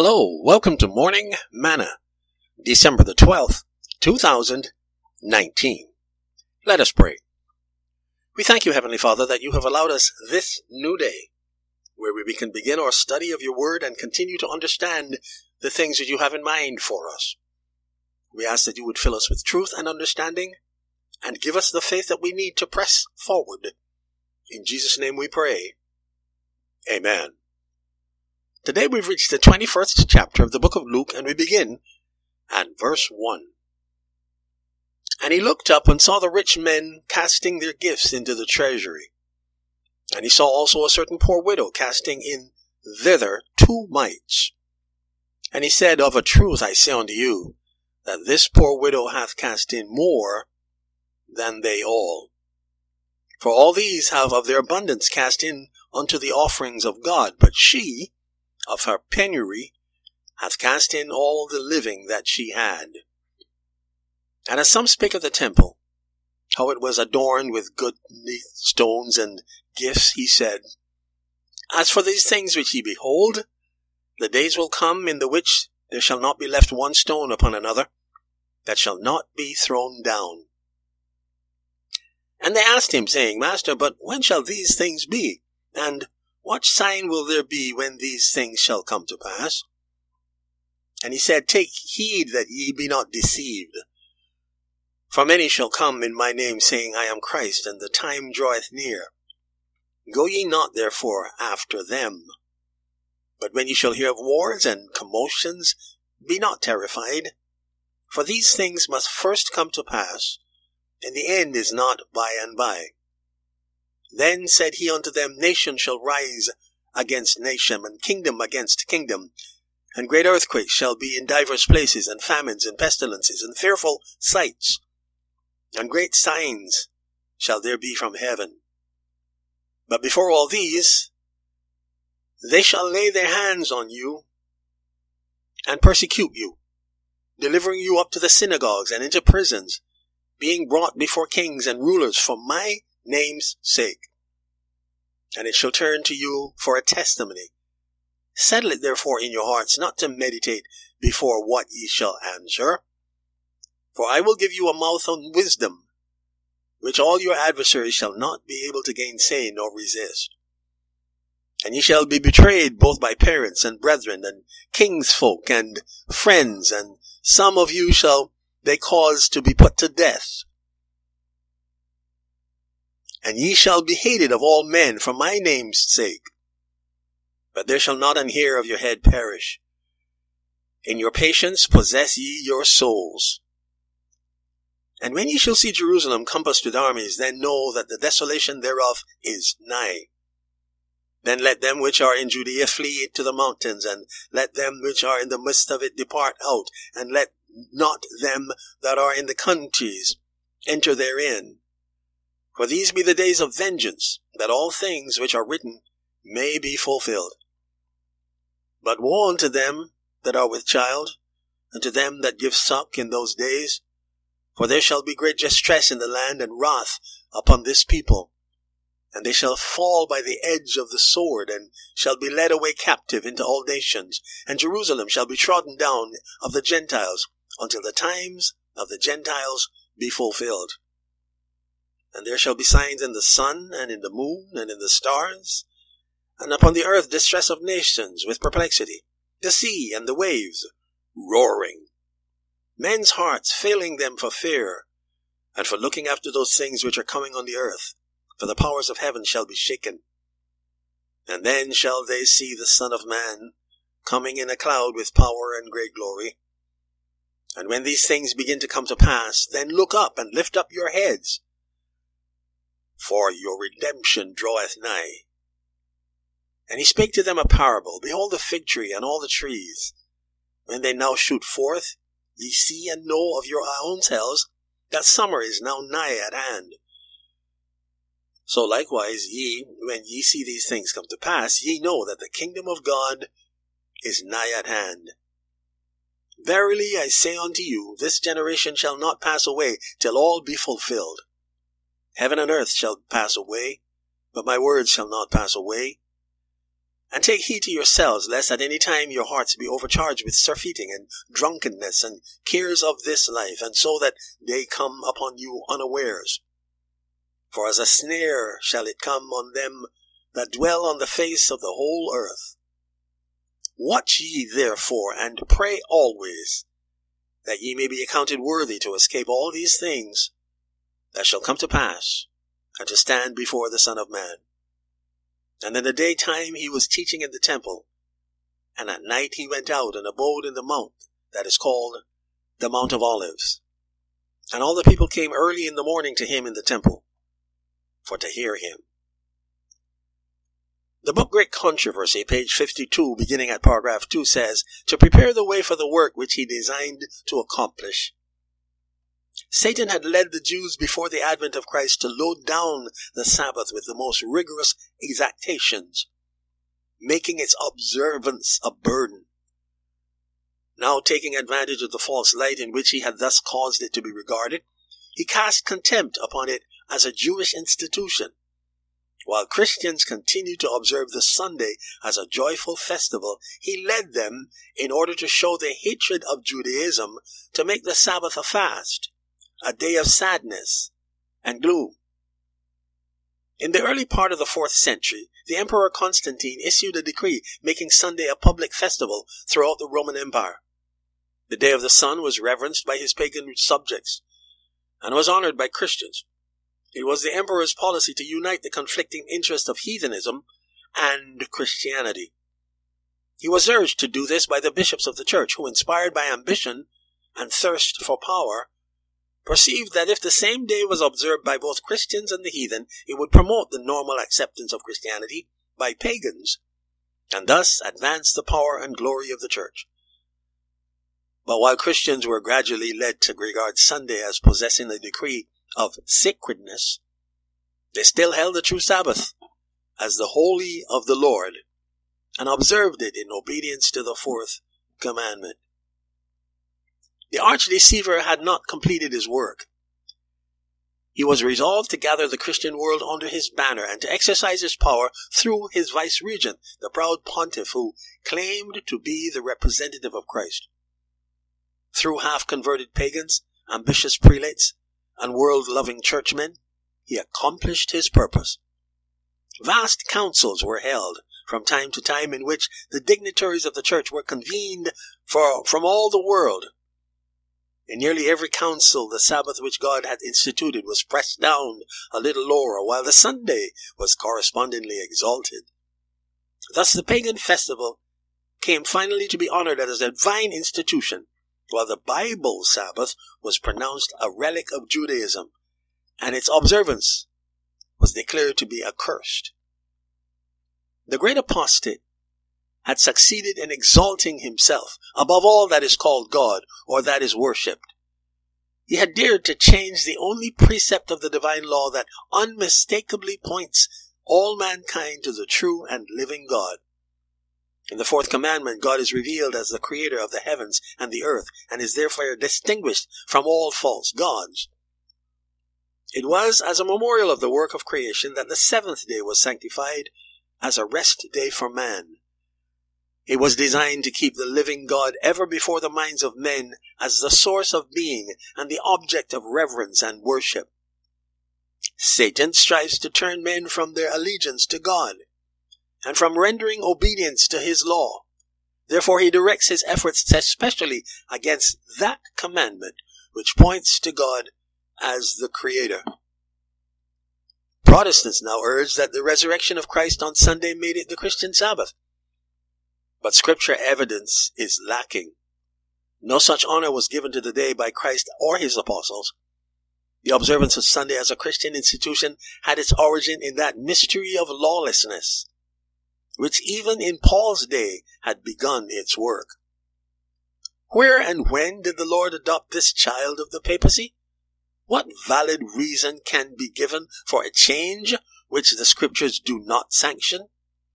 Hello, welcome to Morning Manna, December the 12th, 2019. Let us pray. We thank you, Heavenly Father, that you have allowed us this new day, where we can begin our study of your word and continue to understand the things that you have in mind for us. We ask that you would fill us with truth and understanding, and give us the faith that we need to press forward. In Jesus' name we pray. Amen. Today we've reached the 21st chapter of the book of Luke, and we begin at verse 1. And he looked up and saw the rich men casting their gifts into the treasury. And he saw also a certain poor widow casting in thither 2 mites. And he said, Of a truth I say unto you, that this poor widow hath cast in more than they all. For all these have of their abundance cast in unto the offerings of God, but she, of her penury, hath cast in all the living that she had. And as some spake of the temple, how it was adorned with goodly stones and gifts, he said, As for these things which ye behold, the days will come in the which there shall not be left one stone upon another, that shall not be thrown down. And they asked him, saying, Master, but when shall these things be? And what sign will there be when these things shall come to pass? And he said, Take heed that ye be not deceived. For many shall come in my name, saying, I am Christ, and the time draweth near. Go ye not therefore after them. But when ye shall hear of wars and commotions, be not terrified. For these things must first come to pass, and the end is not by and by. Then said he unto them, Nation shall rise against nation, and kingdom against kingdom. And great earthquakes shall be in divers places, and famines, and pestilences, and fearful sights. And great signs shall there be from heaven. But before all these, they shall lay their hands on you, and persecute you, delivering you up to the synagogues and into prisons, being brought before kings and rulers for my name's sake. And it shall turn to you for a testimony. Settle it therefore in your hearts, not to meditate before what ye shall answer. For I will give you a mouth and wisdom, which all your adversaries shall not be able to gainsay nor resist. And ye shall be betrayed both by parents and brethren and kinsfolk and friends, and some of you shall they cause to be put to death. And ye shall be hated of all men for my name's sake. But there shall not an hair of your head perish. In your patience possess ye your souls. And when ye shall see Jerusalem compassed with armies, then know that the desolation thereof is nigh. Then let them which are in Judea flee to the mountains, and let them which are in the midst of it depart out, and let not them that are in the countries enter therein. For these be the days of vengeance, that all things which are written may be fulfilled. But woe unto them that are with child, and to them that give suck in those days, for there shall be great distress in the land, and wrath upon this people. And they shall fall by the edge of the sword, and shall be led away captive into all nations, and Jerusalem shall be trodden down of the Gentiles, until the times of the Gentiles be fulfilled. And there shall be signs in the sun, and in the moon, and in the stars, and upon the earth distress of nations with perplexity, the sea and the waves roaring, men's hearts failing them for fear, and for looking after those things which are coming on the earth, for the powers of heaven shall be shaken. And then shall they see the Son of Man coming in a cloud with power and great glory. And when these things begin to come to pass, then look up and lift up your heads, for your redemption draweth nigh. And he spake to them a parable. Behold the fig tree and all the trees. When they now shoot forth, ye see and know of your own selves that summer is now nigh at hand. So likewise ye, when ye see these things come to pass, ye know that the kingdom of God is nigh at hand. Verily I say unto you, this generation shall not pass away till all be fulfilled. Heaven and earth shall pass away, but my words shall not pass away. And take heed to yourselves, lest at any time your hearts be overcharged with surfeiting and drunkenness and cares of this life, and so that they come upon you unawares. For as a snare shall it come on them that dwell on the face of the whole earth. Watch ye therefore, and pray always, that ye may be accounted worthy to escape all these things that shall come to pass, and to stand before the Son of Man. And in the daytime he was teaching in the temple, and at night he went out and abode in the mount that is called the Mount of Olives. And all the people came early in the morning to him in the temple, for to hear him. The book Great Controversy, page 52, beginning at paragraph 2, says, to prepare the way for the work which he designed to accomplish. Satan had led the Jews before the advent of Christ to load down the Sabbath with the most rigorous exactions, making its observance a burden. Now, taking advantage of the false light in which he had thus caused it to be regarded, he cast contempt upon it as a Jewish institution. While Christians continued to observe the Sunday as a joyful festival, he led them, in order to show their hatred of Judaism, to make the Sabbath a fast, a day of sadness and gloom. In the early part of the 4th century, the Emperor Constantine issued a decree making Sunday a public festival throughout the Roman Empire. The Day of the Sun was reverenced by his pagan subjects and was honored by Christians. It was the emperor's policy to unite the conflicting interests of heathenism and Christianity. He was urged to do this by the bishops of the church, who, inspired by ambition and thirst for power, perceived that if the same day was observed by both Christians and the heathen, it would promote the normal acceptance of Christianity by pagans, and thus advance the power and glory of the church. But while Christians were gradually led to regard Sunday as possessing a degree of sacredness, they still held the true Sabbath as the holy of the Lord, and observed it in obedience to the 4th commandment. The arch-deceiver had not completed his work. He was resolved to gather the Christian world under his banner and to exercise his power through his vice-regent, the proud pontiff who claimed to be the representative of Christ. Through half-converted pagans, ambitious prelates, and world-loving churchmen, he accomplished his purpose. Vast councils were held from time to time in which the dignitaries of the church were convened from all the world. In nearly every council, the Sabbath which God had instituted was pressed down a little lower, while the Sunday was correspondingly exalted. Thus the pagan festival came finally to be honored as a divine institution, while the Bible Sabbath was pronounced a relic of Judaism, and its observance was declared to be accursed. The great apostate had succeeded in exalting himself above all that is called God or that is worshipped. He had dared to change the only precept of the divine law that unmistakably points all mankind to the true and living God. In the 4th commandment, God is revealed as the creator of the heavens and the earth, and is therefore distinguished from all false gods. It was as a memorial of the work of creation that the 7th day was sanctified as a rest day for man. It was designed to keep the living God ever before the minds of men as the source of being and the object of reverence and worship. Satan strives to turn men from their allegiance to God and from rendering obedience to his law. Therefore he directs his efforts especially against that commandment which points to God as the Creator. Protestants now urge that the resurrection of Christ on Sunday made it the Christian Sabbath. But scripture evidence is lacking. No such honor was given to the day by Christ or his apostles. The observance of Sunday as a Christian institution had its origin in that mystery of lawlessness, which even in Paul's day had begun its work. Where and when did the Lord adopt this child of the papacy? What valid reason can be given for a change which the scriptures do not sanction?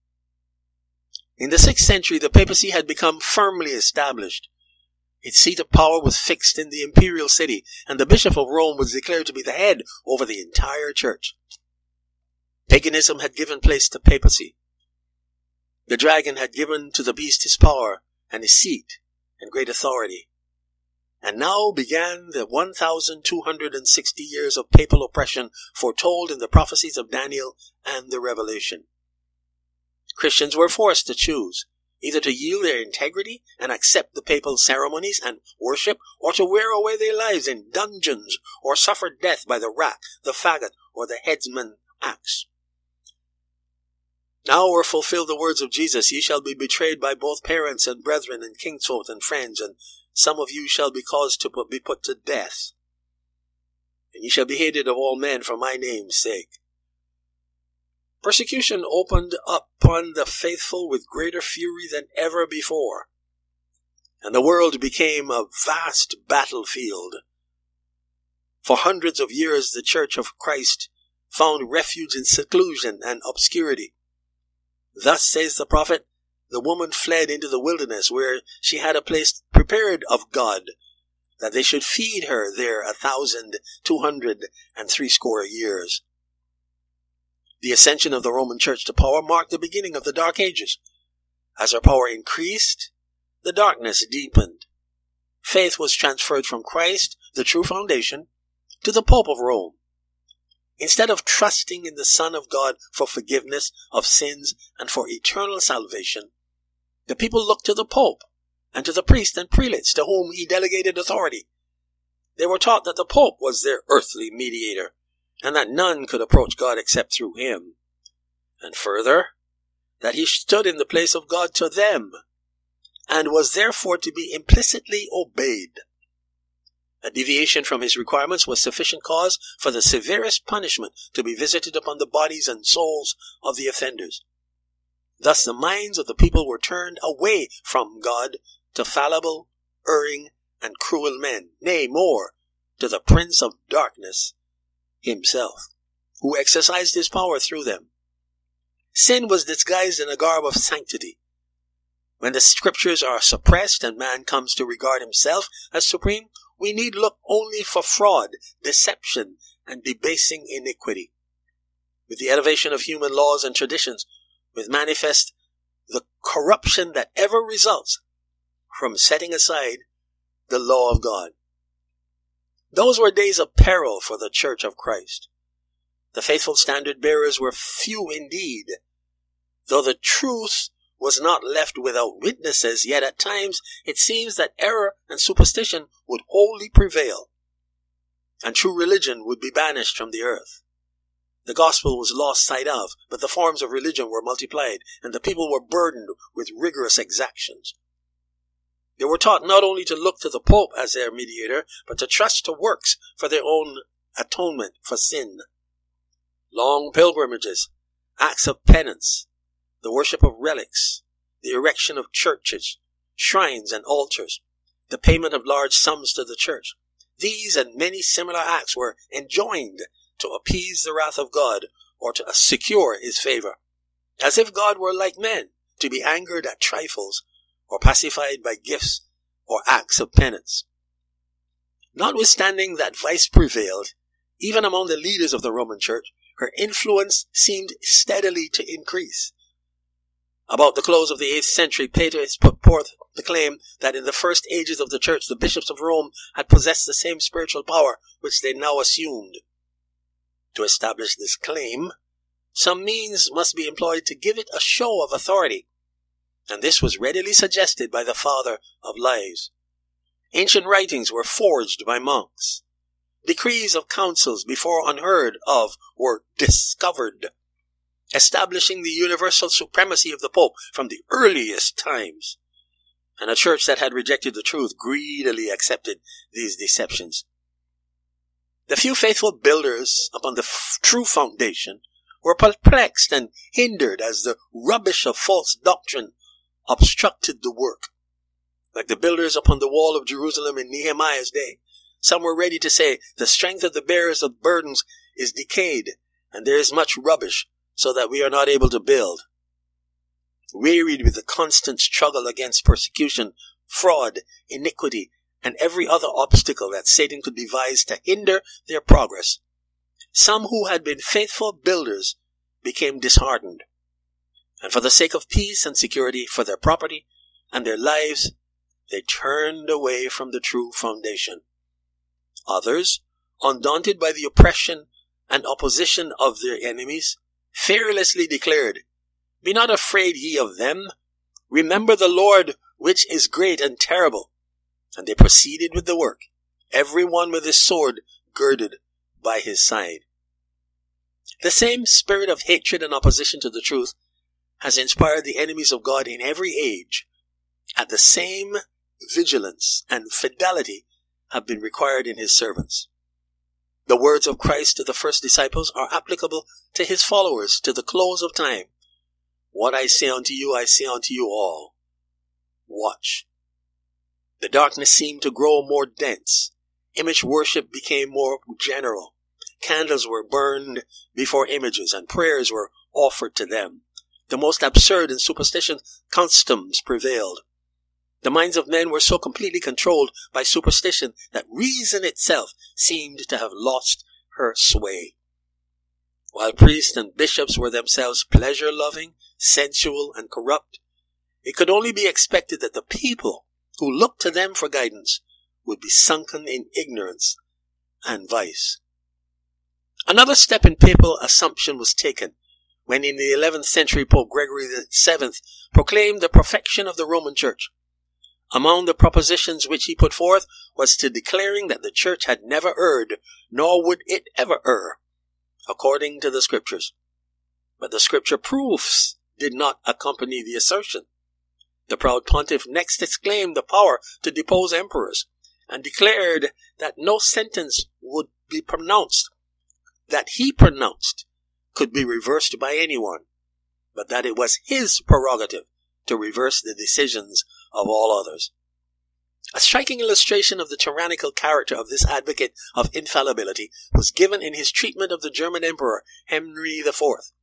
In the 6th century, the papacy had become firmly established. Its seat of power was fixed in the imperial city, and the Bishop of Rome was declared to be the head over the entire church. Paganism had given place to papacy. The dragon had given to the beast his power and his seat and great authority. And now began the 1,260 years of papal oppression foretold in the prophecies of Daniel and the Revelation. Christians were forced to choose, either to yield their integrity and accept the papal ceremonies and worship, or to wear away their lives in dungeons, or suffer death by the rack, the faggot, or the headsman axe. Now were fulfilled the words of Jesus, "Ye shall be betrayed by both parents and brethren and kinsfolk and friends, and some of you shall be caused to be put to death. And ye shall be hated of all men for my name's sake." Persecution opened upon the faithful with greater fury than ever before, and the world became a vast battlefield. For hundreds of years the Church of Christ found refuge in seclusion and obscurity. Thus says the prophet, the woman fled into the wilderness, where she had a place prepared of God, that they should feed her there 1,260 years. The ascension of the Roman Church to power marked the beginning of the Dark Ages. As her power increased, the darkness deepened. Faith was transferred from Christ, the true foundation, to the Pope of Rome. Instead of trusting in the Son of God for forgiveness of sins and for eternal salvation, the people looked to the Pope and to the priests and prelates to whom he delegated authority. They were taught that the Pope was their earthly mediator, and that none could approach God except through him. And further, that he stood in the place of God to them, and was therefore to be implicitly obeyed. A deviation from his requirements was sufficient cause for the severest punishment to be visited upon the bodies and souls of the offenders. Thus the minds of the people were turned away from God to fallible, erring, and cruel men, nay, more, to the Prince of Darkness himself, who exercised his power through them. Sin was disguised in a garb of sanctity. When the scriptures are suppressed and man comes to regard himself as supreme, we need look only for fraud, deception, and debasing iniquity. With the elevation of human laws and traditions, with manifest the corruption that ever results from setting aside the law of God. Those were days of peril for the Church of Christ. The faithful standard bearers were few indeed. Though the truth was not left without witnesses, yet at times it seems that error and superstition would wholly prevail, and true religion would be banished from the earth. The gospel was lost sight of, but the forms of religion were multiplied, and the people were burdened with rigorous exactions. They were taught not only to look to the Pope as their mediator, but to trust to works for their own atonement for sin. Long pilgrimages, acts of penance, the worship of relics, the erection of churches, shrines, and altars, the payment of large sums to the church. These and many similar acts were enjoined to appease the wrath of God or to secure his favor, as if God were like men, to be angered at trifles or pacified by gifts or acts of penance. Notwithstanding that vice prevailed, even among the leaders of the Roman Church, her influence seemed steadily to increase. About the close of the 8th century, Papists put forth the claim that in the first ages of the Church, the bishops of Rome had possessed the same spiritual power which they now assumed. To establish this claim, some means must be employed to give it a show of authority, and this was readily suggested by the Father of Lives. Ancient writings were forged by monks. Decrees of councils before unheard of were discovered, establishing the universal supremacy of the Pope from the earliest times. And a church that had rejected the truth greedily accepted these deceptions. The few faithful builders upon the true foundation were perplexed and hindered as the rubbish of false doctrine obstructed the work. Like the builders upon the wall of Jerusalem in Nehemiah's day, some were ready to say, the strength of the bearers of burdens is decayed, and there is much rubbish, so that we are not able to build. Wearied with the constant struggle against persecution, fraud, iniquity, and every other obstacle that Satan could devise to hinder their progress, some who had been faithful builders became disheartened. And for the sake of peace and security for their property and their lives, they turned away from the true foundation. Others, undaunted by the oppression and opposition of their enemies, fearlessly declared, "Be not afraid ye of them. Remember the Lord, which is great and terrible." And they proceeded with the work, every one with his sword girded by his side. The same spirit of hatred and opposition to the truth has inspired the enemies of God in every age, and the same vigilance and fidelity have been required in his servants. The words of Christ to the first disciples are applicable to his followers to the close of time. "What I say unto you, I say unto you all. Watch." The darkness seemed to grow more dense. Image worship became more general. Candles were burned before images, and prayers were offered to them. The most absurd and superstitious customs prevailed. The minds of men were so completely controlled by superstition that reason itself seemed to have lost her sway. While priests and bishops were themselves pleasure-loving, sensual, and corrupt, it could only be expected that the people who looked to them for guidance would be sunken in ignorance and vice. Another step in papal assumption was taken when in the 11th century Pope Gregory VII proclaimed the perfection of the Roman Church. Among the propositions which he put forth was to declaring that the Church had never erred, nor would it ever err, according to the Scriptures. But the Scripture proofs did not accompany the assertion. The proud pontiff next exclaimed the power to depose emperors, and declared that no sentence would be pronounced, that he pronounced, could be reversed by anyone, but that it was his prerogative to reverse the decisions of all others. A striking illustration of the tyrannical character of this advocate of infallibility was given in his treatment of the German Emperor Henry IV.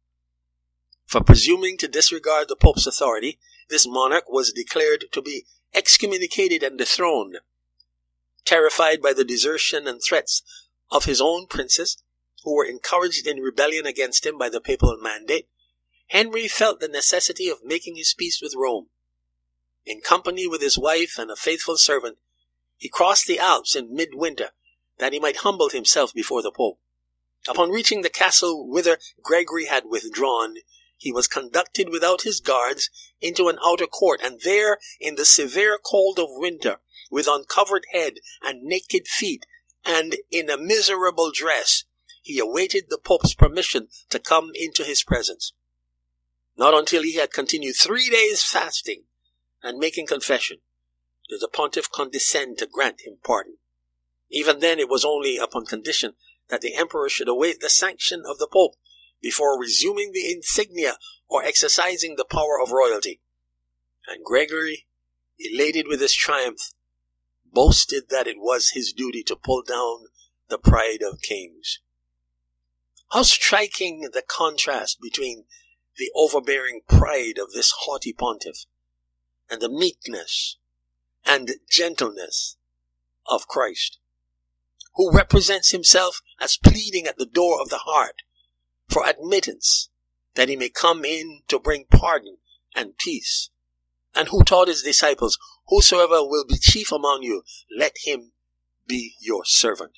For presuming to disregard the Pope's authority, this monarch was declared to be excommunicated and dethroned. Terrified by the desertion and threats of his own princes, who were encouraged in rebellion against him by the papal mandate, Henry felt the necessity of making his peace with Rome. In company with his wife and a faithful servant, he crossed the Alps in midwinter, that he might humble himself before the Pope. Upon reaching the castle whither Gregory had withdrawn, he was conducted without his guards into an outer court, and there, in the severe cold of winter, with uncovered head and naked feet, and in a miserable dress, he awaited the Pope's permission to come into his presence. Not until he had continued 3 days fasting and making confession did the pontiff condescend to grant him pardon. Even then it was only upon condition that the emperor should await the sanction of the Pope before resuming the insignia or exercising the power of royalty. And Gregory, elated with his triumph, boasted that it was his duty to pull down the pride of kings. How striking the contrast between the overbearing pride of this haughty pontiff and the meekness and gentleness of Christ, who represents himself as pleading at the door of the heart for admittance, that he may come in to bring pardon and peace, and who taught his disciples, "Whosoever will be chief among you, let him be your servant."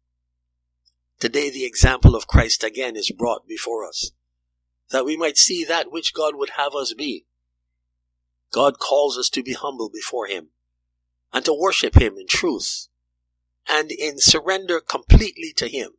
Today the example of Christ again is brought before us, that we might see that which God would have us be. God calls us to be humble before him, and to worship him in truth, and in surrender completely to him.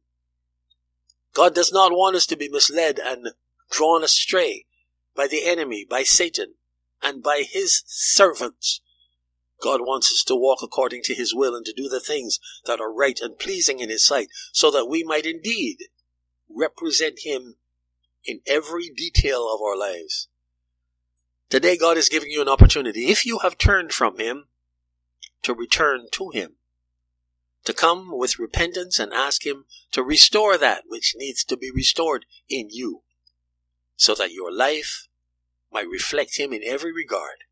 God does not want us to be misled and drawn astray by the enemy, by Satan, and by his servants. God wants us to walk according to his will and to do the things that are right and pleasing in his sight, so that we might indeed represent him in every detail of our lives. Today God is giving you an opportunity, if you have turned from him, to return to him, to come with repentance and ask him to restore that which needs to be restored in you, so that your life might reflect him in every regard.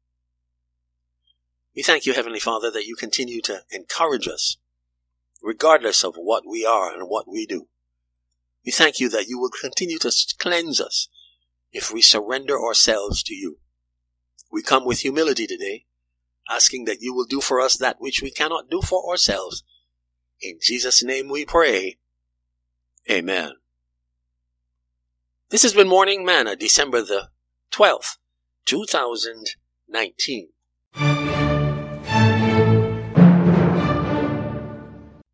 We thank you, Heavenly Father, that you continue to encourage us, regardless of what we are and what we do. We thank you that you will continue to cleanse us if we surrender ourselves to you. We come with humility today, asking that you will do for us that which we cannot do for ourselves. In Jesus' name we pray. Amen. This has been Morning Manna, December the 12th, 2019.